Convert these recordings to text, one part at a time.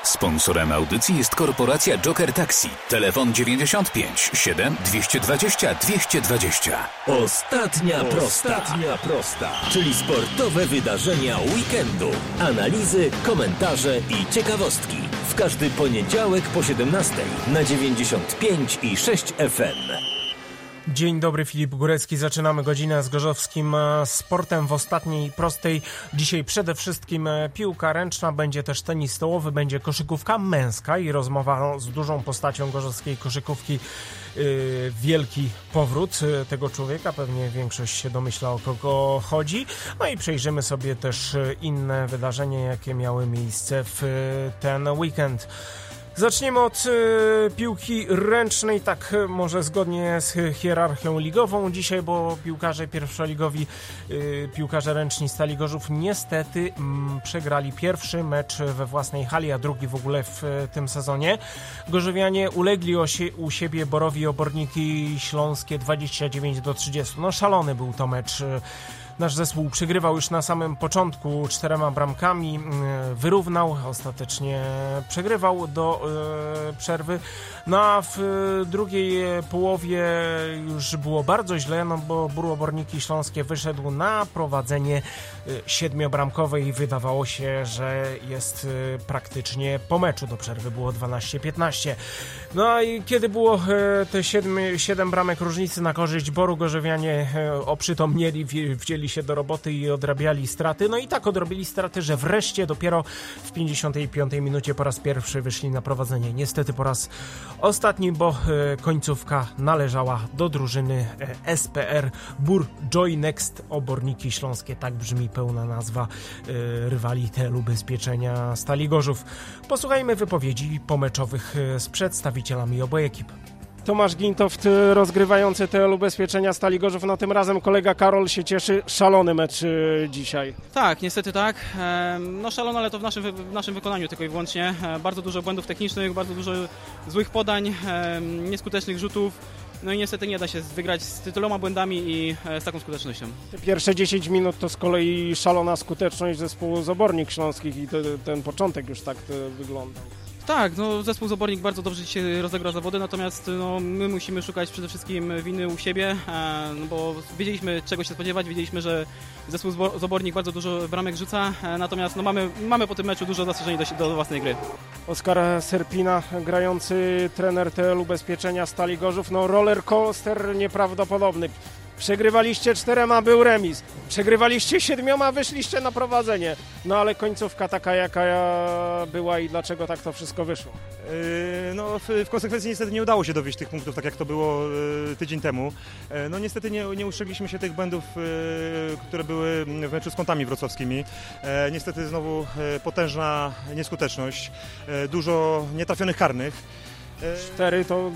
Sponsorem audycji jest korporacja Joker Taxi. Telefon 95 7 220 220. Ostatnia prosta, czyli sportowe wydarzenia weekendu. Analizy, komentarze i ciekawostki. W każdy poniedziałek po 17 na 95 i 6 FM. Dzień dobry, Filip Górecki. Zaczynamy godzinę z gorzowskim sportem w ostatniej prostej. Dzisiaj przede wszystkim piłka ręczna, będzie też tenis stołowy, będzie koszykówka męska i rozmowa z dużą postacią gorzowskiej koszykówki. Wielki powrót tego człowieka, pewnie większość się domyśla, o kogo chodzi. No i przejrzymy sobie też inne wydarzenia, jakie miały miejsce w ten weekend. Zaczniemy od piłki ręcznej, tak może zgodnie z hierarchią ligową dzisiaj, bo piłkarze pierwszoligowi, piłkarze ręczni Stali Gorzów niestety przegrali pierwszy mecz we własnej hali, a drugi w ogóle w tym sezonie. Gorzowianie ulegli u siebie Borowi Oborniki Śląskie 29-30. No szalony był to mecz. Nasz zespół przegrywał już na samym początku 4 bramkami, wyrównał, ostatecznie przegrywał do przerwy. No a w drugiej połowie już było bardzo źle, no bo Bór Oborniki Śląskie wyszedł na prowadzenie 7-bramkowe i wydawało się, że jest praktycznie po meczu. Do przerwy było 12-15. No i kiedy było te 7 bramek różnicy na korzyść Boru, gorzowianie oprzytomnieli, wzięli się do roboty i odrabiali straty. No i tak odrobili straty, że wreszcie dopiero w 55 minucie po raz pierwszy wyszli na prowadzenie. Niestety po raz ostatni, bo końcówka należała do drużyny SPR Bór Joy Next Oborniki Śląskie. Tak brzmi pełna nazwa rywali TL Ubezpieczenia Stali Gorzów. Posłuchajmy wypowiedzi pomeczowych z przedstawicielami obu ekip. Tomasz Gintoft, rozgrywający TL Ubezpieczenia Stali Gorzów. No tym razem kolega Karol się cieszy. Szalony mecz dzisiaj. Tak, niestety tak. No szalony, ale to w naszym wykonaniu tylko i wyłącznie. Bardzo dużo błędów technicznych, bardzo dużo złych podań, nieskutecznych rzutów. No i niestety nie da się wygrać z tyloma błędami i z taką skutecznością. Te pierwsze 10 minut to z kolei szalona skuteczność zespołu z Obornik Śląskich i ten początek już tak wyglądał. Tak, no zespół z Obornik bardzo dobrze dzisiaj rozegrał zawody, natomiast no, my musimy szukać przede wszystkim winy u siebie, no bo wiedzieliśmy czego się spodziewać, wiedzieliśmy, że zespół z Obornik bardzo dużo bramek rzuca, natomiast no, mamy po tym meczu dużo zastrzeżeń do własnej gry. Oskar Serpina, grający trener TL Ubezpieczenia Stali Gorzów, no roller coaster nieprawdopodobny. Przegrywaliście 4, był remis. Przegrywaliście 7, wyszliście na prowadzenie. No ale końcówka taka, jaka była i dlaczego tak to wszystko wyszło? No w konsekwencji niestety nie udało się dowieść tych punktów, tak jak to było tydzień temu. No niestety nie ustrzegliśmy się tych błędów, które były w meczu z Kątami wrocławskimi. Niestety znowu potężna nieskuteczność, dużo nietrafionych karnych. 4 to...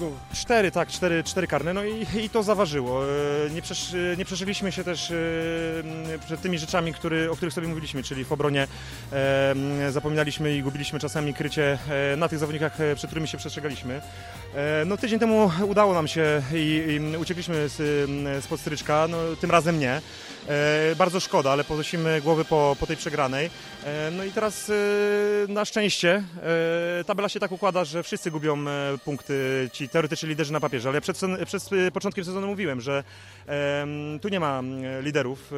4 karne, no i to zaważyło. Nie przeszyliśmy się też przed tymi rzeczami, o których sobie mówiliśmy, czyli w obronie zapominaliśmy i gubiliśmy czasami krycie na tych zawodnikach, przed którymi się przestrzegaliśmy. No tydzień temu udało nam się i uciekliśmy spod stryczka, no tym razem nie. Bardzo szkoda, ale podnosimy głowy po tej przegranej. No i teraz na szczęście tabela się tak układa, że wszyscy gubią punkty, ci teoretyczni liderzy na papierze, ale ja przed początkiem sezonu mówiłem, że tu nie ma liderów,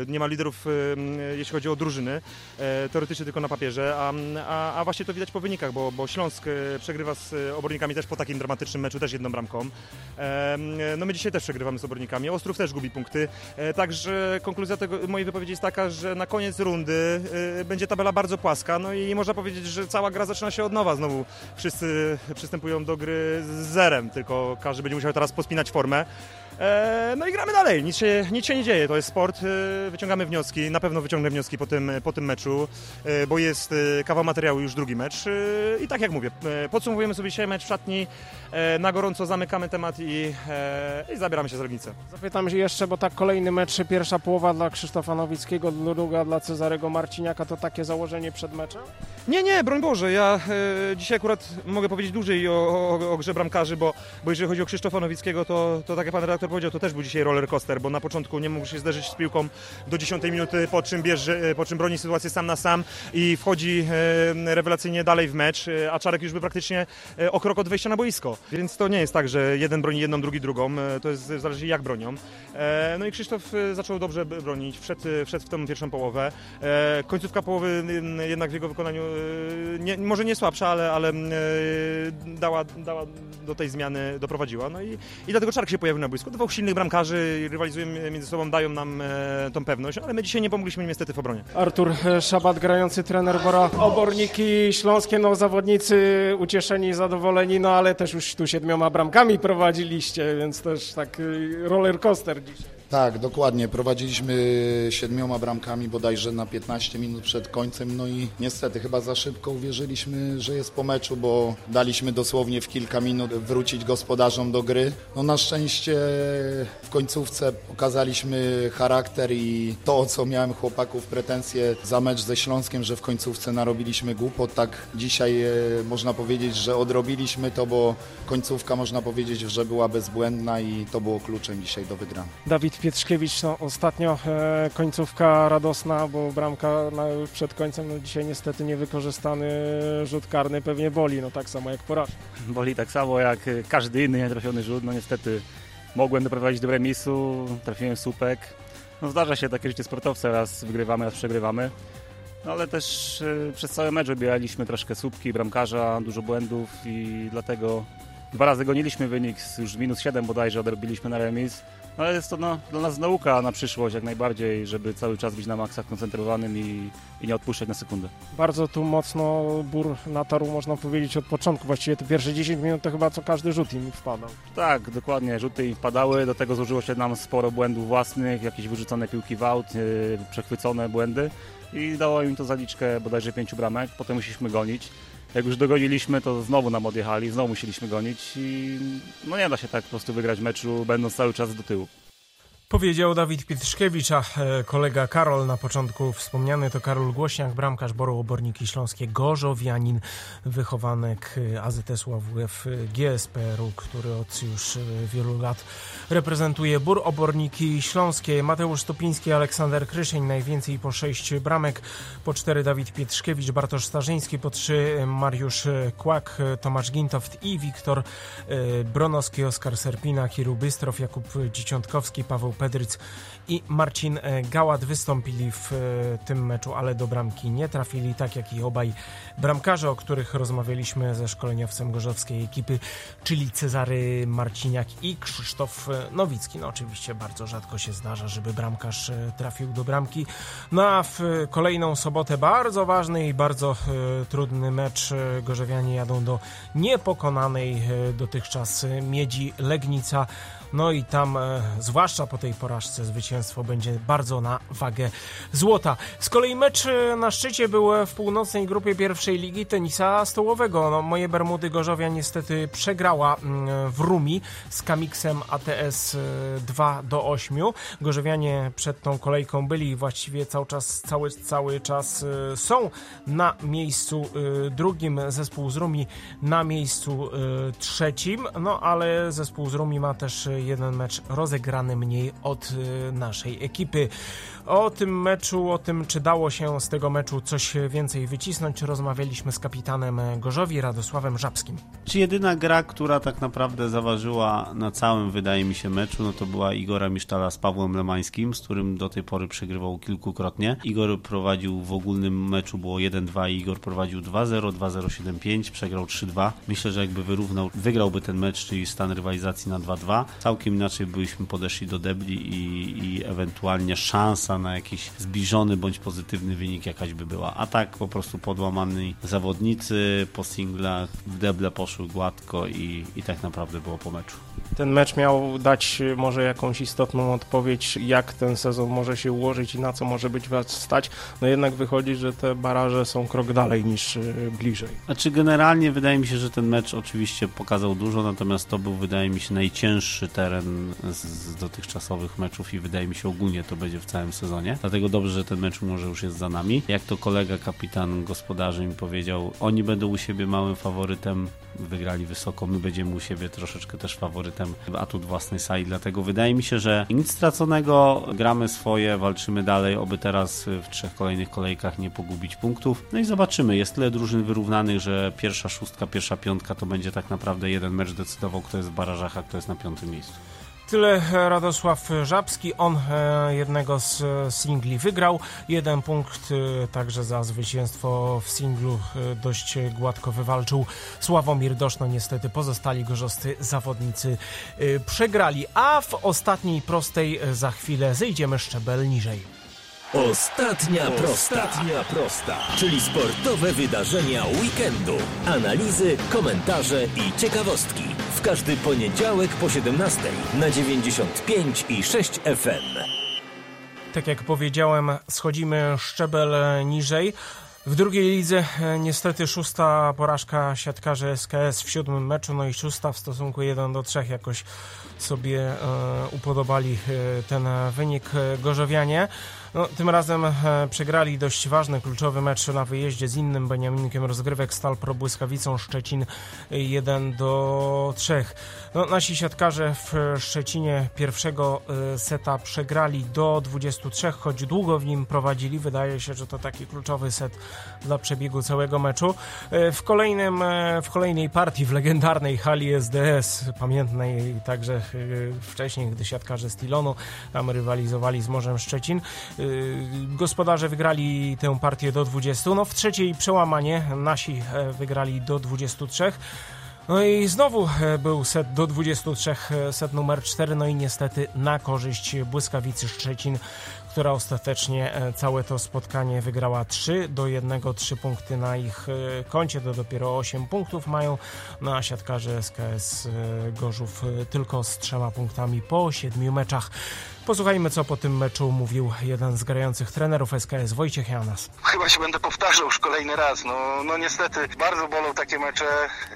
jeśli chodzi o drużyny, teoretycznie tylko na papierze, a właśnie to widać po wynikach, bo Śląsk przegrywa z Obornikami też po takim dramatycznym meczu, też 1 bramką. No my dzisiaj też przegrywamy z Obornikami, Ostrów też gubi punkty, także konkluzja mojej wypowiedzi jest taka, że na koniec rundy będzie tabela bardzo płaska, no i można powiedzieć, że cała gra zaczyna się od nowa, znowu wszyscy przystępują do gry z zerem, tylko każdy będzie musiał teraz pospinać formę. No i gramy dalej, nic się nie dzieje, to jest sport, wyciągamy wnioski, na pewno wyciągnę wnioski po tym meczu, bo jest kawał materiału, już drugi mecz i tak jak mówię, podsumowujemy sobie dzisiaj mecz w szatni, na gorąco zamykamy temat i zabieramy się za Legnicę. Zapytam się jeszcze, bo tak kolejny mecz, pierwsza połowa dla Krzysztofa Nowickiego, druga dla Cezarego Marciniaka, to takie założenie przed meczem? Nie, broń Boże, ja dzisiaj akurat mogę powiedzieć dłużej o grze bramkarzy, bo jeżeli chodzi o Krzysztofa Nowickiego, to tak jak pan redaktor Doktor powiedział, to też był dzisiaj roller coaster, bo na początku nie mógł się zderzyć z piłką do 10 minuty, po czym broni sytuację sam na sam i wchodzi rewelacyjnie dalej w mecz, a Czarek już by praktycznie o krok od wejścia na boisko. Więc to nie jest tak, że jeden broni jedną, drugi drugą, to jest zależy jak bronią. No i Krzysztof zaczął dobrze bronić, wszedł w tę pierwszą połowę. Końcówka połowy jednak w jego wykonaniu może nie słabsza, ale dała do tej zmiany, doprowadziła. No i dlatego Czarek się pojawił na boisku. Dwóch silnych bramkarzy rywalizują między sobą, dają nam tą pewność, ale my dzisiaj nie pomogliśmy niestety w obronie. Artur Szabat, grający trener Bora. Oborniki śląskie, no zawodnicy ucieszeni, zadowoleni, no ale też już tu 7 bramkami prowadziliście, więc też tak roller coaster dzisiaj. Tak, dokładnie. Prowadziliśmy 7 bramkami bodajże na 15 minut przed końcem, no i niestety chyba za szybko uwierzyliśmy, że jest po meczu, bo daliśmy dosłownie w kilka minut wrócić gospodarzom do gry. No na szczęście w końcówce pokazaliśmy charakter i to, o co miałem chłopaków pretensje za mecz ze Śląskiem, że w końcówce narobiliśmy głupot, tak dzisiaj można powiedzieć, że odrobiliśmy to, bo końcówka można powiedzieć, że była bezbłędna i to było kluczem dzisiaj do wygranej. Dawid Pietrzkiewicz, no ostatnio końcówka radosna, bo bramka przed końcem, no dzisiaj niestety niewykorzystany rzut karny pewnie boli, no tak samo jak porażka. Boli tak samo jak każdy inny nietrafiony rzut, no niestety mogłem doprowadzić do remisu, trafiłem w słupek. No zdarza się takie życie sportowca, raz wygrywamy, raz przegrywamy, no ale też przez cały mecz obieraliśmy troszkę słupki bramkarza, dużo błędów i dlatego 2 razy goniliśmy wynik, już -7 bodajże odrobiliśmy na remis. Ale jest to dla nas nauka na przyszłość jak najbardziej, żeby cały czas być na maksa koncentrowanym i nie odpuszczać na sekundę. Bardzo tu mocno Bór natarł, można powiedzieć, od początku. Właściwie te pierwsze 10 minut to chyba co każdy rzut im wpadał. Tak, dokładnie. Rzuty im wpadały. Do tego złożyło się nam sporo błędów własnych, jakieś wyrzucone piłki w aut, przechwycone błędy i dało im to zaliczkę bodajże 5 bramek. Potem musieliśmy gonić. Jak już dogoniliśmy, to znowu nam odjechali, znowu musieliśmy gonić i no nie da się tak po prostu wygrać meczu, będąc cały czas do tyłu. Powiedział Dawid Pietrzkiewicz, a kolega Karol na początku wspomniany to Karol Głośniak, bramkarz Boru Oborniki Śląskie, gorzowianin, wychowanek AZS WF GSPR-u, który od już wielu lat reprezentuje Bór Oborniki Śląskie. Mateusz Stopiński, Aleksander Krysień, najwięcej po 6 bramek, po 4 Dawid Pietrzkiewicz, Bartosz Starzyński, po 3 Mariusz Kłak, Tomasz Gintoft i Wiktor Bronowski, Oskar Serpina, Kiru Bystrow, Jakub Dzieciątkowski, Paweł Pedryc i Marcin Gałat wystąpili w tym meczu, ale do bramki nie trafili, tak jak i obaj bramkarze, o których rozmawialiśmy ze szkoleniowcem gorzowskiej ekipy, czyli Cezary Marciniak i Krzysztof Nowicki. No oczywiście bardzo rzadko się zdarza, żeby bramkarz trafił do bramki. No a w kolejną sobotę bardzo ważny i bardzo trudny mecz. Gorzowianie jadą do niepokonanej dotychczas Miedzi Legnica. No i tam, zwłaszcza po tej porażce, zwycięstwo będzie bardzo na wagę złota. Z kolei mecz na szczycie był w północnej grupie pierwszej ligi tenisa stołowego. No, moje Bermudy Gorzowia niestety przegrała w Rumi z Kamiksem ATS 2-8. Gorzowianie przed tą kolejką byli i właściwie cały czas są na miejscu drugim. Zespół z Rumi na miejscu trzecim. No ale zespół z Rumi ma też jeden mecz rozegrany mniej od naszej ekipy. O tym meczu, o tym, czy dało się z tego meczu coś więcej wycisnąć, rozmawialiśmy z kapitanem Gorzowi, Radosławem Żabskim. Czy jedyna gra, która tak naprawdę zaważyła na całym, wydaje mi się, meczu, no to była Igora Misztala z Pawłem Lemańskim, z którym do tej pory przegrywał kilkukrotnie. Igor prowadził w ogólnym meczu, było 1-2 i Igor prowadził 2-0, 2-0-7-5, przegrał 3-2. Myślę, że jakby wygrałby ten mecz, czyli stan rywalizacji na 2-2. Całkiem inaczej byśmy podeszli do debli i ewentualnie szansa na jakiś zbliżony bądź pozytywny wynik jakaś by była. A tak po prostu podłamani zawodnicy po singlach, w deble poszły gładko i tak naprawdę było po meczu. Ten mecz miał dać może jakąś istotną odpowiedź, jak ten sezon może się ułożyć i na co może być was stać. No jednak wychodzi, że te baraże są krok dalej niż bliżej. Znaczy generalnie wydaje mi się, że ten mecz oczywiście pokazał dużo, natomiast to był, wydaje mi się, najcięższy teren z dotychczasowych meczów i wydaje mi się ogólnie to będzie w całym sezonie. Dlatego dobrze, że ten mecz może już jest za nami. Jak to kolega kapitan gospodarzy mi powiedział, oni będą u siebie małym faworytem wygrali wysoko, my będziemy u siebie troszeczkę też faworytem, atut własnej sali, dlatego wydaje mi się, że nic straconego, gramy swoje, walczymy dalej, oby teraz w 3 kolejnych kolejkach nie pogubić punktów. No i zobaczymy, jest tyle drużyn wyrównanych, że pierwsza 6, pierwsza 5 to będzie tak naprawdę jeden mecz decydował, kto jest w barażach, a kto jest na 5. miejscu. Tyle Radosław Żabski, on jednego z singli wygrał, 1 punkt także za zwycięstwo w singlu dość gładko wywalczył Sławomir Dosz, no niestety pozostali gorzowscy zawodnicy przegrali, a w ostatniej prostej za chwilę zejdziemy szczebel niżej. Ostatnia prosta, czyli sportowe wydarzenia weekendu. Analizy, komentarze i ciekawostki. W każdy poniedziałek po 17 na 95,6 FM. Tak jak powiedziałem, schodzimy szczebel niżej. W drugiej lidze niestety 6. porażka siatkarzy SKS w 7. meczu, no i 6. w stosunku 1-3 jakoś sobie upodobali ten wynik gorzowianie. No, tym razem przegrali dość ważny, kluczowy mecz na wyjeździe z innym beniaminkiem rozgrywek Stal Pro Błyskawicą Szczecin 1-3. No, nasi siatkarze w Szczecinie pierwszego seta przegrali do 23, choć długo w nim prowadzili. Wydaje się, że to taki kluczowy set dla przebiegu całego meczu. W kolejnej partii w legendarnej hali SDS, pamiętnej także wcześniej, gdy siatkarze z Tilonu tam rywalizowali z Morzem Szczecin, gospodarze wygrali tę partię do 20. No w trzeciej przełamanie, nasi wygrali do 23. No i znowu był set do 23, set numer 4, no i niestety na korzyść Błyskawicy Szczecin, która ostatecznie całe to spotkanie wygrała 3-1, 3 punkty na ich koncie, to dopiero 8 punktów mają, no a siatkarze SKS Gorzów tylko z 3 punktami po 7 meczach. Posłuchajmy, co po tym meczu mówił jeden z grających trenerów SKS, Wojciech Janas. Chyba się będę powtarzał już kolejny raz, no niestety bardzo bolą takie mecze.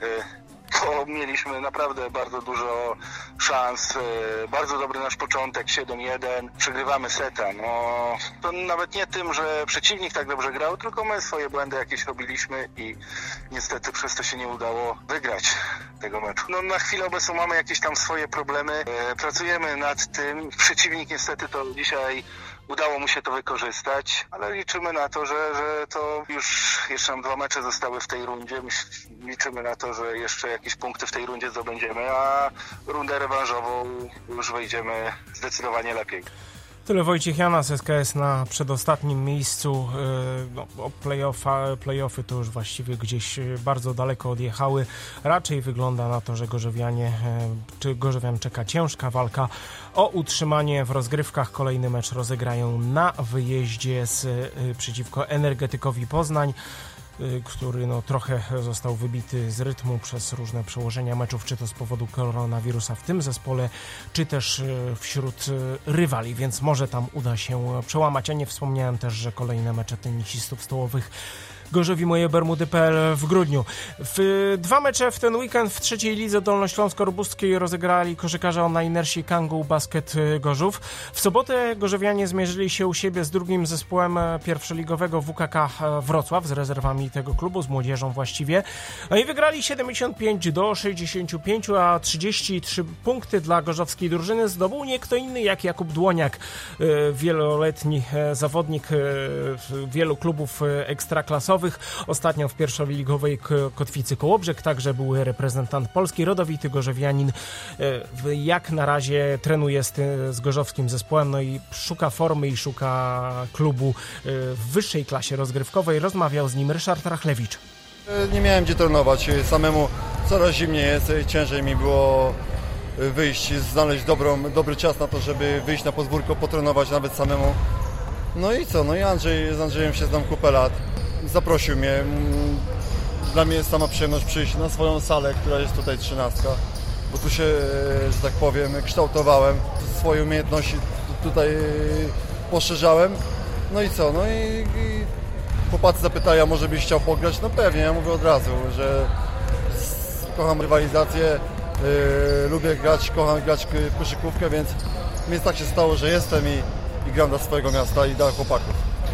Bo mieliśmy naprawdę bardzo dużo szans, bardzo dobry nasz początek, 7-1, przegrywamy seta. No, to nawet nie tym, że przeciwnik tak dobrze grał, tylko my swoje błędy jakieś robiliśmy i niestety przez to się nie udało wygrać tego meczu. No, na chwilę obecną mamy jakieś tam swoje problemy, pracujemy nad tym. Przeciwnik niestety to dzisiaj udało mu się to wykorzystać, ale liczymy na to, że to już jeszcze nam 2 mecze zostały w tej rundzie. Liczymy na to, że jeszcze jakieś punkty w tej rundzie zdobędziemy, a rundę rewanżową już wejdziemy zdecydowanie lepiej. Tyle Wojciech Janas, SKS na przedostatnim miejscu. Play-offy to już właściwie gdzieś bardzo daleko odjechały. Raczej wygląda na to, że Gorzowian czeka ciężka walka o utrzymanie w rozgrywkach. Kolejny mecz rozegrają na wyjeździe przeciwko Energetykowi Poznań, który trochę został wybity z rytmu przez różne przełożenia meczów, czy to z powodu koronawirusa w tym zespole, czy też wśród rywali, więc może tam uda się przełamać. A nie wspomniałem też, że kolejne mecze tenisistów stołowych Gorzowi Moje Bermudy.pl w grudniu. 2 mecze w ten weekend w trzeciej lidze dolnośląsko-robuskiej rozegrali koszykarze o Ninersi Kangoo Basket Gorzów. W sobotę gorzowianie zmierzyli się u siebie z drugim zespołem pierwszoligowego WKK Wrocław, z rezerwami tego klubu, z młodzieżą właściwie. No i wygrali 75-65, a 33 punkty dla gorzowskiej drużyny zdobył nie kto inny jak Jakub Dłoniak, wieloletni zawodnik wielu klubów ekstraklasowych. Ostatnio w pierwszoligowej Kotwicy Kołobrzeg, także był reprezentant Polski, rodowity gorzowianin. Jak na razie trenuje z gorzowskim zespołem, no i szuka formy i szuka klubu w wyższej klasie rozgrywkowej. Rozmawiał z nim Ryszard Rachlewicz. Nie miałem gdzie trenować, samemu coraz zimniej jest, ciężej mi było wyjść, znaleźć dobry czas na to, żeby wyjść na podwórko, potrenować nawet samemu. No i co, i z Andrzejem się znam kupę lat. Zaprosił mnie. Dla mnie jest sama przyjemność przyjść na swoją salę, która jest tutaj 13, bo tu się, że tak powiem, kształtowałem, swoje umiejętności tutaj poszerzałem. No i co? I chłopacy zapytali, a może byś chciał pograć? No pewnie, ja mówię od razu, że kocham rywalizację, lubię grać, kocham grać w koszykówkę, więc tak się stało, że jestem i gram dla swojego miasta i dla chłopaków.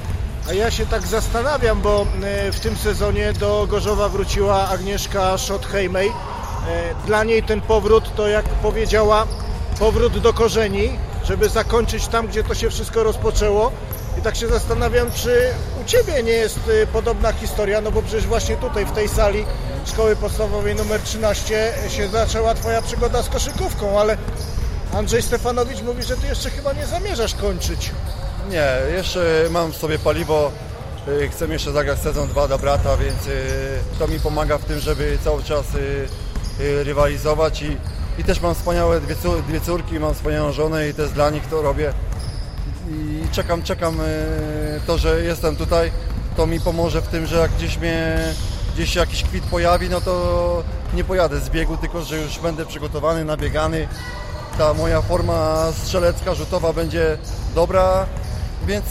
A ja się tak zastanawiam, bo w tym sezonie do Gorzowa wróciła Agnieszka Schott-Heimej. Dla niej ten powrót to, jak powiedziała, powrót do korzeni, żeby zakończyć tam, gdzie to się wszystko rozpoczęło. I tak się zastanawiam, czy u Ciebie nie jest podobna historia, no bo przecież właśnie tutaj, w tej sali Szkoły Podstawowej nr 13 się zaczęła Twoja przygoda z koszykówką, ale Andrzej Stefanowicz mówi, że Ty jeszcze chyba nie zamierzasz kończyć. Nie, jeszcze mam w sobie paliwo, chcę jeszcze zagrać sezon 2 dla brata, więc to mi pomaga w tym, żeby cały czas rywalizować i też mam wspaniałe dwie córki, mam wspaniałą żonę i też dla nich to robię. I czekam to, że jestem tutaj, to mi pomoże w tym, że jak gdzieś się jakiś kwit pojawi, no to nie pojadę z biegu, tylko że już będę przygotowany, nabiegany. Ta moja forma strzelecka, rzutowa będzie dobra, więc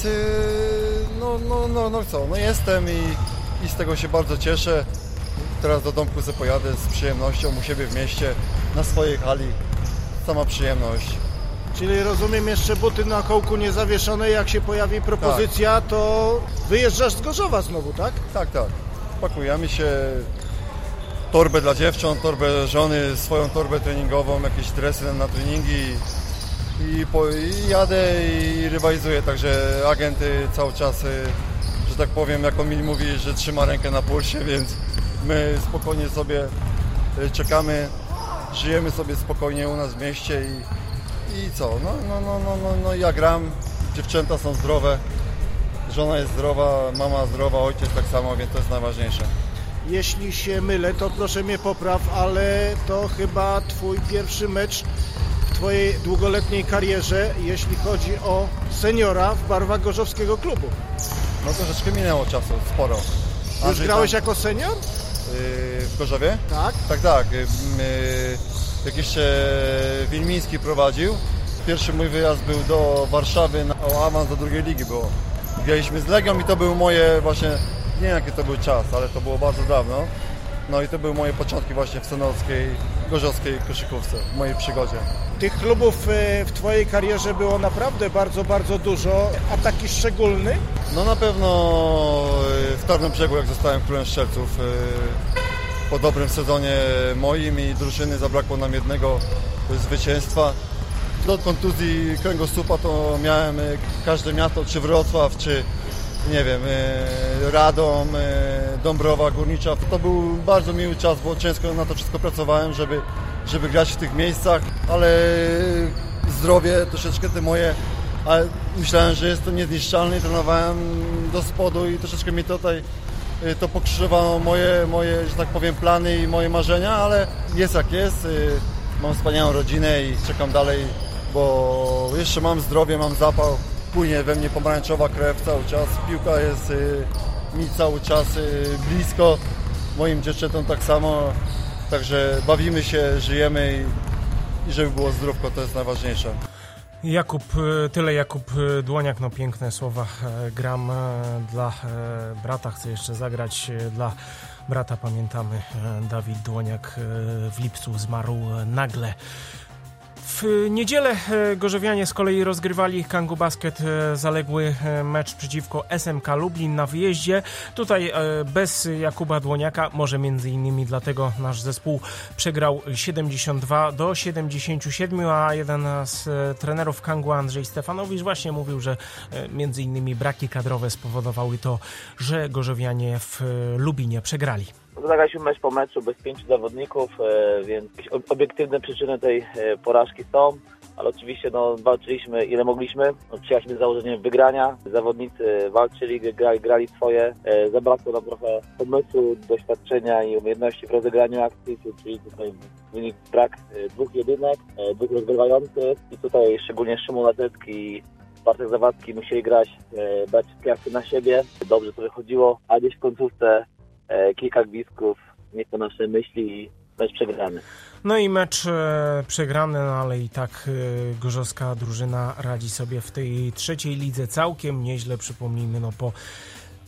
no jestem i z tego się bardzo cieszę. Teraz do domku sobie pojadę z przyjemnością u siebie w mieście, na swojej hali. Sama przyjemność. Czyli rozumiem, jeszcze buty na kołku niezawieszone, jak się pojawi propozycja, tak, to wyjeżdżasz z Gorzowa znowu, tak? Tak. Pakujemy się, torbę dla dziewcząt, torbę żony, swoją torbę treningową, jakieś dresy na treningi i jadę i rywalizuję, także agent cały czas, że tak powiem, jak on mi mówi, że trzyma rękę na pulsie, więc my spokojnie sobie czekamy, żyjemy sobie spokojnie u nas w mieście i co? No ja gram, dziewczęta są zdrowe, żona jest zdrowa, mama zdrowa, ojciec tak samo, więc to jest najważniejsze. Jeśli się mylę, to proszę mnie popraw, ale to chyba Twój pierwszy mecz w Twojej długoletniej karierze, jeśli chodzi o seniora w barwach gorzowskiego klubu. No troszeczkę minęło czasu, sporo. Już grałeś jako senior? W Gorzowie? Tak. Tak. Jak jeszcze Wilmiński prowadził. Pierwszy mój wyjazd był do Warszawy o awans do drugiej ligi było. Graliśmy z Legią i to był moje właśnie, nie wiem jaki to był czas, ale to było bardzo dawno. No i to były moje początki właśnie w senockiej, gorzowskiej koszykówce, w mojej przygodzie. Tych klubów w Twojej karierze było naprawdę bardzo, bardzo dużo, a taki szczególny? No na pewno w Tarnobrzegu, jak zostałem królem Strzelców, po dobrym sezonie moim i drużyny zabrakło nam jednego zwycięstwa. Do kontuzji kręgosłupa to miałem każde miasto, czy Wrocław, czy nie wiem, Radom, Dąbrowa Górnicza. To był bardzo miły czas, bo ciężko na to wszystko pracowałem, żeby grać w tych miejscach, ale zdrowie troszeczkę te moje, ale myślałem, że jest to niezniszczalne i trenowałem do spodu i troszeczkę mi tutaj to pokrzyżowało moje, że tak powiem, plany i moje marzenia, ale jest jak jest. Mam wspaniałą rodzinę i czekam dalej, bo jeszcze mam zdrowie, mam zapał, płynie we mnie pomarańczowa krew cały czas, piłka jest mi cały czas blisko, moim dziewczętom tak samo, także bawimy się, żyjemy i żeby było zdrówko, to jest najważniejsze. Jakub Dłoniak, no piękne słowa, gram dla brata, chcę jeszcze zagrać dla brata, pamiętamy, Dawid Dłoniak w lipcu zmarł nagle. W niedzielę gorzowianie z kolei rozgrywali Kangu Basket zaległy mecz przeciwko SMK Lublin na wyjeździe. Tutaj bez Jakuba Dłoniaka, może między innymi dlatego nasz zespół przegrał 72-77, a jeden z trenerów Kangu, Andrzej Stefanowicz, właśnie mówił, że między innymi braki kadrowe spowodowały to, że gorzowianie w Lubinie przegrali. Zagraliśmy mecz po meczu bez 5 zawodników, więc obiektywne przyczyny tej porażki są, ale oczywiście walczyliśmy ile mogliśmy. Przyjechaliśmy z założeniem wygrania, zawodnicy walczyli, grali swoje, zabrakło nam trochę pomysłu, doświadczenia i umiejętności w rozegraniu akcji, czyli tutaj wynik brak 2 jedynek, 2 rozgrywających i tutaj szczególnie Szymon Latecki i Bartek Zawadzki musieli brać piasty na siebie. Dobrze to wychodziło, a gdzieś w końcówce kilka gwizdków, nie po naszej myśli i mecz przegrany. No i mecz przegrany, no ale i tak gorzowska drużyna radzi sobie w tej trzeciej lidze całkiem nieźle, przypomnijmy, no po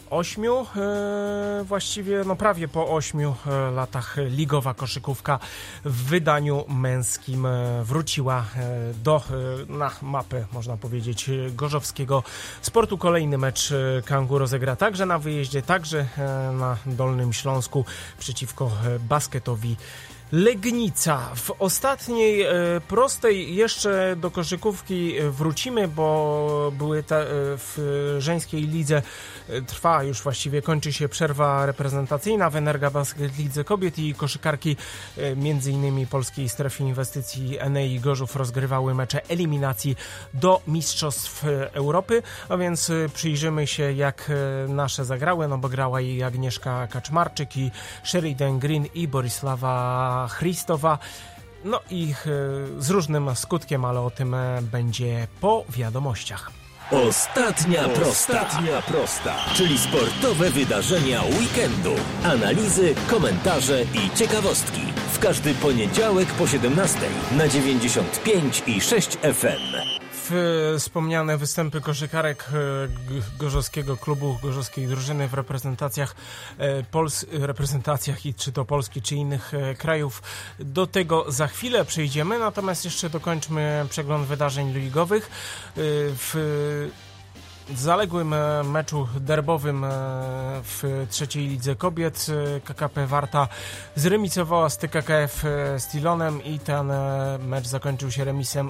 właściwie prawie po 8 latach ligowa koszykówka w wydaniu męskim wróciła na mapę, można powiedzieć, gorzowskiego sportu. Kolejny mecz Kangu rozegra także na wyjeździe, także na Dolnym Śląsku przeciwko Basketowi Legnica. W ostatniej prostej jeszcze do koszykówki wrócimy, bo w żeńskiej lidze trwa już właściwie, kończy się przerwa reprezentacyjna w Energabasket Lidze Kobiet i koszykarki między innymi Polskiej Strefy Inwestycji Enei Gorzów rozgrywały mecze eliminacji do Mistrzostw Europy, a więc przyjrzymy się, jak nasze zagrały, bo grała i Agnieszka Kaczmarczyk, i Sheridan Green, i Borisława Christowa, i z różnym skutkiem, ale o tym będzie po wiadomościach. Ostatnia prosta, czyli sportowe wydarzenia weekendu. Analizy, komentarze i ciekawostki. W każdy poniedziałek po 17 na 95,6 FM. Wspomniane występy koszykarek gorzowskiego klubu, gorzowskiej drużyny w reprezentacjach i czy to Polski, czy innych krajów. Do tego za chwilę przejdziemy, natomiast jeszcze dokończmy przegląd wydarzeń ligowych. W zaległym meczu derbowym w trzeciej lidze kobiet KKP Warta zremisowała z TKKF Stilonem i ten mecz zakończył się remisem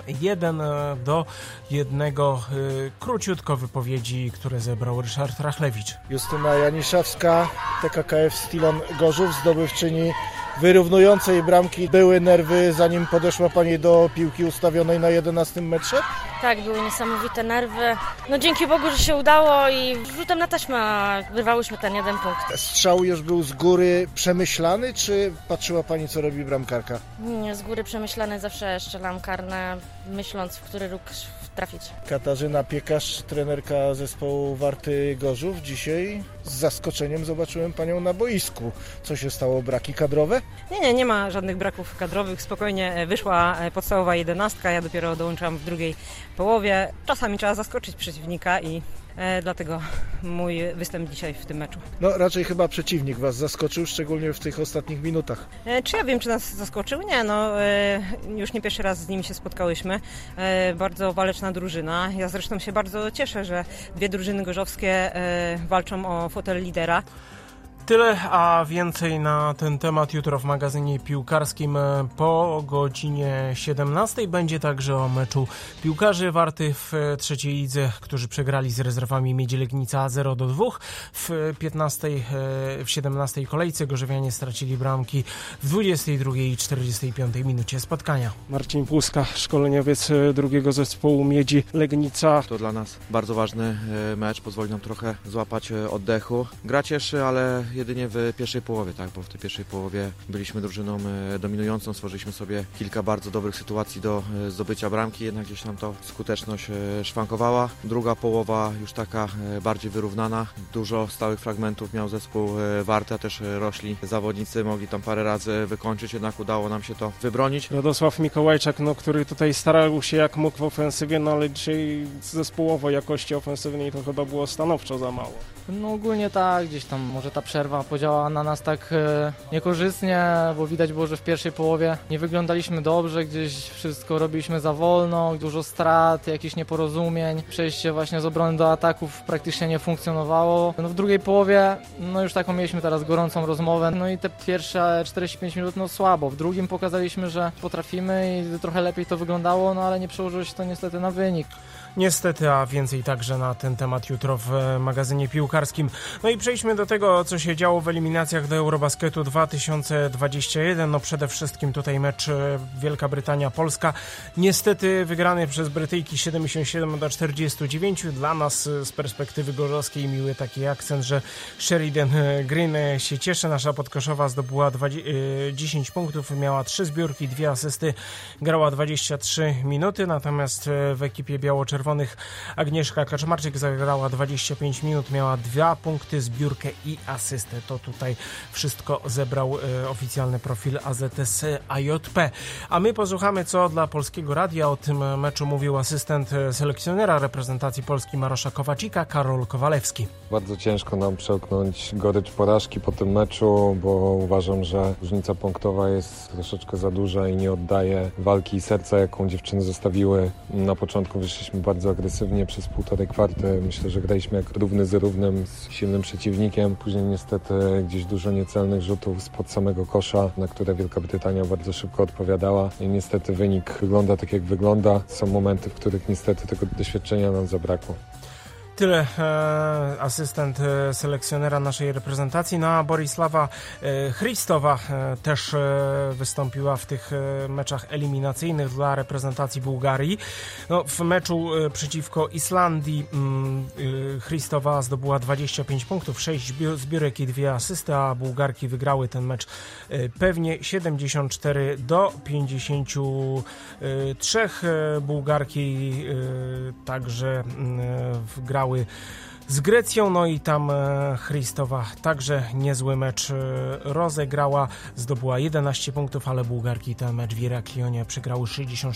1-1. Króciutko wypowiedzi, które zebrał Ryszard Rachlewicz. Justyna Janiszewska, TKKF Stilon Gorzów, zdobywczyni wyrównującej bramki. Były nerwy, zanim podeszła Pani do piłki ustawionej na 11 metrze? Tak, były niesamowite nerwy. Dzięki Bogu, że się udało i rzutem na taśmę wyrwałyśmy ten 1 punkt. Strzał już był z góry przemyślany, czy patrzyła Pani, co robi bramkarka? Nie, z góry przemyślany, zawsze strzelam karne, myśląc, w który róg trafić. Katarzyna Piekarz, trenerka zespołu Warty Gorzów. Dzisiaj z zaskoczeniem zobaczyłem Panią na boisku. Co się stało? Braki kadrowe? Nie ma żadnych braków kadrowych. Spokojnie wyszła podstawowa 11. Ja dopiero dołączam w drugiej połowie. Czasami trzeba zaskoczyć przeciwnika i dlatego mój występ dzisiaj w tym meczu. Raczej chyba przeciwnik Was zaskoczył, szczególnie w tych ostatnich minutach. Czy ja wiem, czy nas zaskoczył? Nie, już nie pierwszy raz z nimi się spotkałyśmy. Bardzo waleczna drużyna. Ja zresztą się bardzo cieszę, że dwie drużyny gorzowskie walczą o fotel lidera. Tyle, a więcej na ten temat jutro w magazynie piłkarskim po godzinie 17. Będzie także o meczu piłkarzy Warty w trzeciej lidze, którzy przegrali z rezerwami Miedzi Legnica 0-2. W 17 kolejce gorzowianie stracili bramki w 22 i 45 minucie spotkania. Marcin Płuska, szkoleniowiec drugiego zespołu Miedzi Legnica. To dla nas bardzo ważny mecz, pozwoli nam trochę złapać oddechu. Gra cieszy, ale jedynie w pierwszej połowie, bo w tej pierwszej połowie byliśmy drużyną dominującą, stworzyliśmy sobie kilka bardzo dobrych sytuacji do zdobycia bramki, jednak gdzieś nam to skuteczność szwankowała. Druga połowa już taka bardziej wyrównana, dużo stałych fragmentów miał zespół Warty, a też rośli zawodnicy, mogli tam parę razy wykończyć, jednak udało nam się to wybronić. Radosław Mikołajczak, który tutaj starał się jak mógł w ofensywie, ale dzisiaj zespołowo jakości ofensywnej to chyba było stanowczo za mało. Ogólnie tak, gdzieś tam może ta przerwa podziałała na nas tak niekorzystnie, bo widać było, że w pierwszej połowie nie wyglądaliśmy dobrze, gdzieś wszystko robiliśmy za wolno, dużo strat, jakichś nieporozumień, przejście właśnie z obrony do ataków praktycznie nie funkcjonowało. W drugiej połowie już taką mieliśmy teraz gorącą rozmowę, i te pierwsze 45 minut słabo. W drugim pokazaliśmy, że potrafimy i trochę lepiej to wyglądało, ale nie przełożyło się to niestety na wynik. Niestety, a więcej także na ten temat jutro w magazynie piłkarskim. I przejdźmy do tego, co się działo w eliminacjach do Eurobasketu 2021. Przede wszystkim tutaj mecz Wielka Brytania-Polska. Niestety wygrany przez Brytyjki 77-49. Dla nas z perspektywy gorzowskiej miły taki akcent, że Sheridan Green się cieszy. Nasza podkoszowa zdobyła 10 punktów, miała 3 zbiórki, 2 asysty, grała 23 minuty. Natomiast w ekipie biało-czerwonej czerwonych Agnieszka Kaczmarczyk zagrała 25 minut, miała 2 punkty, zbiórkę i asystę. To tutaj wszystko zebrał oficjalny profil AZS AJP. A my posłuchamy, co dla Polskiego Radia o tym meczu mówił asystent selekcjonera reprezentacji Polski Marosza Kowacika, Karol Kowalewski. Bardzo ciężko nam przełknąć gorycz porażki po tym meczu, bo uważam, że różnica punktowa jest troszeczkę za duża i nie oddaje walki i serca, jaką dziewczyny zostawiły. Na początku wyszliśmy bardzo agresywnie przez półtorej kwarty. Myślę, że graliśmy jak równy z równym, z silnym przeciwnikiem. Później niestety gdzieś dużo niecelnych rzutów spod samego kosza, na które Wielka Brytania bardzo szybko odpowiadała. I niestety wynik wygląda tak, jak wygląda. Są momenty, w których niestety tego doświadczenia nam zabrakło. Tyle asystent selekcjonera naszej reprezentacji. No a Borisława Chrystowa też wystąpiła w tych meczach eliminacyjnych dla reprezentacji Bułgarii. No, w meczu przeciwko Islandii Chrystowa zdobyła 25 punktów, 6 zbiórek i 2 asysty, a Bułgarki wygrały ten mecz pewnie 74-53. Bułgarki także grały z Grecją, no i tam Chrystowa także niezły mecz rozegrała, zdobyła 11 punktów, ale Bułgarki ten mecz w Iraklionie przegrały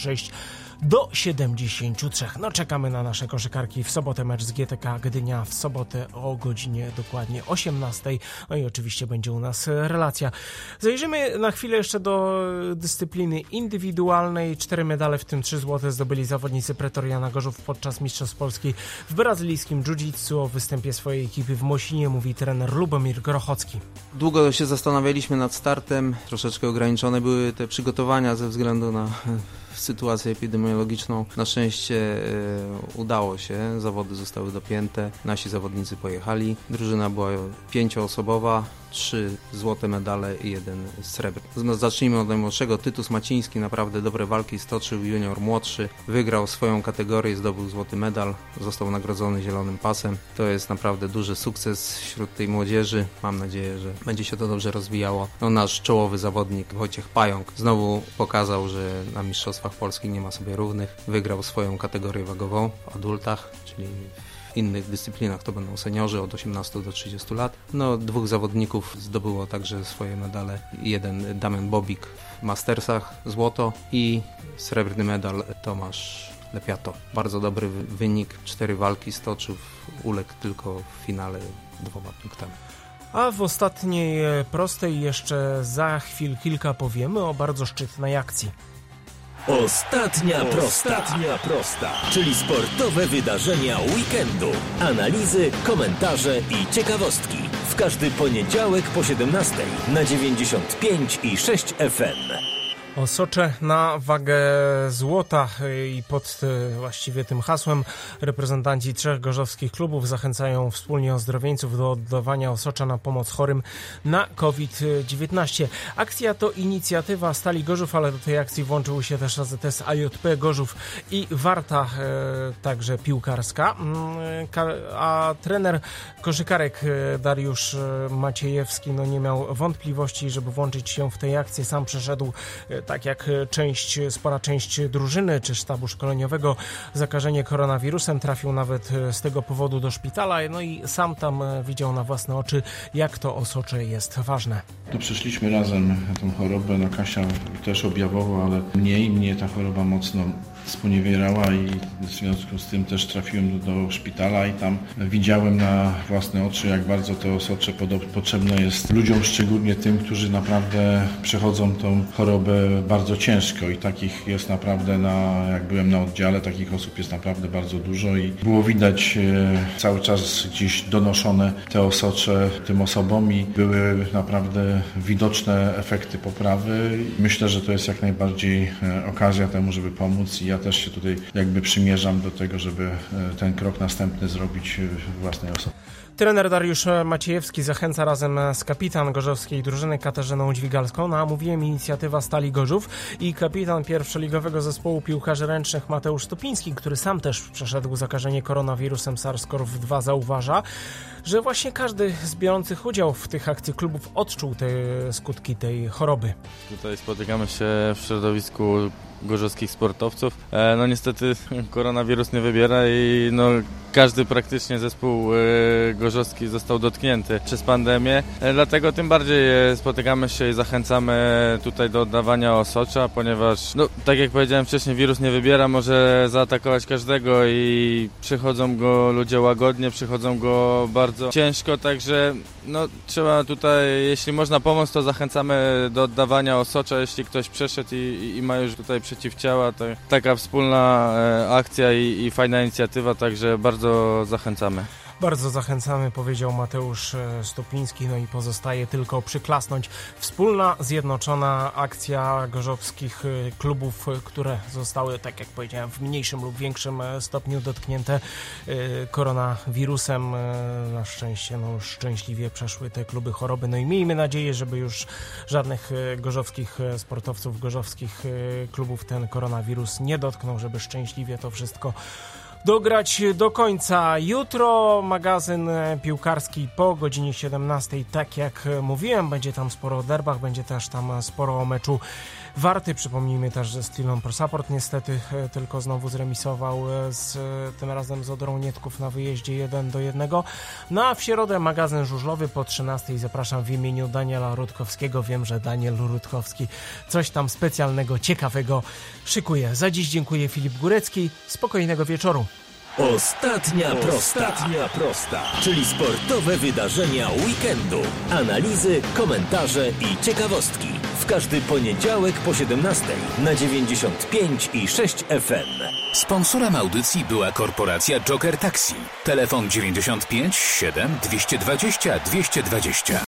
66-73. No czekamy na nasze koszykarki. W sobotę mecz z GTK Gdynia, w sobotę o godzinie dokładnie 18. No i oczywiście będzie u nas relacja. Zajrzymy na chwilę jeszcze do dyscypliny indywidualnej. 4 medale, w tym 3 złote zdobyli zawodnicy Pretoriana Gorzów podczas Mistrzostw Polski w brazylijskim jiu-jitsu. O występie swojej ekipy w Mosinie mówi trener Lubomir Grochocki. Długo się zastanawialiśmy nad startem, troszeczkę ograniczone były te przygotowania ze względu na sytuację epidemiologiczną. Na szczęście udało się, zawody zostały dopięte, nasi zawodnicy pojechali. Drużyna była 5-osobowa, 3 złote medale i 1 srebrny. Zacznijmy od najmłodszego. Tytus Maciński naprawdę dobre walki stoczył, junior młodszy, wygrał swoją kategorię, zdobył złoty medal, został nagrodzony zielonym pasem. To jest naprawdę duży sukces wśród tej młodzieży. Mam nadzieję, że będzie się to dobrze rozwijało. No, nasz czołowy zawodnik Wojciech Pająk znowu pokazał, że na Mistrzostwach Polski nie ma sobie równych. Wygrał swoją kategorię wagową w adultach, czyli w innych dyscyplinach to będą seniorzy od 18 do 30 lat. No, 2 zawodników zdobyło także swoje medale. Jeden Damian Bobik w Mastersach złoto i srebrny medal Tomasz Lepiato. Bardzo dobry wynik, 4 walki stoczył, uległ tylko w finale 2 punktami. A w ostatniej prostej jeszcze za chwil kilka powiemy o bardzo szczytnej akcji. Ostatnia prosta, czyli sportowe wydarzenia weekendu. Analizy, komentarze i ciekawostki. W każdy poniedziałek po 17 na 95,6 FM. O Socze na wagę złota i pod właściwie tym hasłem reprezentanci 3 gorzowskich klubów zachęcają wspólnie ozdrowieńców do oddawania osocza na pomoc chorym na COVID-19. Akcja to inicjatywa Stali Gorzów, ale do tej akcji włączyły się też AZS AJP Gorzów i Warta, także piłkarska. A trener koszykarek Dariusz Maciejewski nie miał wątpliwości, żeby włączyć się w tej akcji. Sam przeszedł, tak jak spora część drużyny czy sztabu szkoleniowego, zakażenie koronawirusem. Trafił nawet z tego powodu do szpitala, no i sam tam widział na własne oczy, jak to osocze jest ważne. Tu przeszliśmy razem tą chorobę, Kasia też objawowo, ale mnie ta choroba mocno sponiewierała i w związku z tym też trafiłem do szpitala i tam widziałem na własne oczy, jak bardzo to osocze potrzebne jest ludziom, szczególnie tym, którzy naprawdę przechodzą tą chorobę bardzo ciężko i takich jest naprawdę, jak byłem na oddziale, takich osób jest naprawdę bardzo dużo i było widać cały czas gdzieś donoszone te osocze tym osobom i były naprawdę widoczne efekty poprawy. Myślę, że to jest jak najbardziej okazja temu, żeby pomóc i ja też się tutaj jakby przymierzam do tego, żeby ten krok następny zrobić własnej osobie. Trener Dariusz Maciejewski zachęca razem z kapitan gorzowskiej drużyny Katarzyną Dźwigalską. Na mówiłem inicjatywa Stali Gorzów i kapitan pierwszoligowego zespołu piłkarzy ręcznych Mateusz Stopiński, który sam też przeszedł zakażenie koronawirusem SARS-CoV-2, zauważa: że właśnie każdy z biorących udział w tych akcji klubów odczuł te skutki tej choroby. Tutaj spotykamy się w środowisku gorzowskich sportowców. No niestety koronawirus nie wybiera i no każdy praktycznie zespół gorzowski został dotknięty przez pandemię. Dlatego tym bardziej spotykamy się i zachęcamy tutaj do oddawania osocza, ponieważ no tak jak powiedziałem wcześniej, wirus nie wybiera, może zaatakować każdego i przychodzą go ludzie łagodnie, przychodzą go bardzo ciężko, także no trzeba tutaj, jeśli można pomóc, to zachęcamy do oddawania osocza, jeśli ktoś przeszedł i ma już tutaj przeciwciała, to taka wspólna akcja i fajna inicjatywa, także bardzo zachęcamy. Bardzo zachęcamy, powiedział Mateusz Stopiński, no i pozostaje tylko przyklasnąć. Wspólna, zjednoczona akcja gorzowskich klubów, które zostały, tak jak powiedziałem, w mniejszym lub większym stopniu dotknięte koronawirusem. Na szczęście, no już szczęśliwie przeszły te kluby choroby, no i miejmy nadzieję, żeby już żadnych gorzowskich sportowców, gorzowskich klubów ten koronawirus nie dotknął, żeby szczęśliwie to wszystko dograć do końca. Jutro magazyn piłkarski po godzinie 17. Tak jak mówiłem, będzie tam sporo o derbach, będzie też tam sporo o meczu Warty. Przypomnijmy też, że Stilon Pro Support niestety tylko znowu zremisował tym razem z Odrą Nietków na wyjeździe 1-1. No a w środę magazyn żużlowy po 13. Zapraszam w imieniu Daniela Rutkowskiego. Wiem, że Daniel Rutkowski coś tam specjalnego, ciekawego szykuje. Za dziś dziękuję, Filip Górecki. Spokojnego wieczoru. Ostatnia prosta, czyli sportowe wydarzenia weekendu. Analizy, komentarze i ciekawostki. W każdy poniedziałek po 17 na 95,6 FM. Sponsorem audycji była korporacja Joker Taxi. Telefon 95 7 220 220.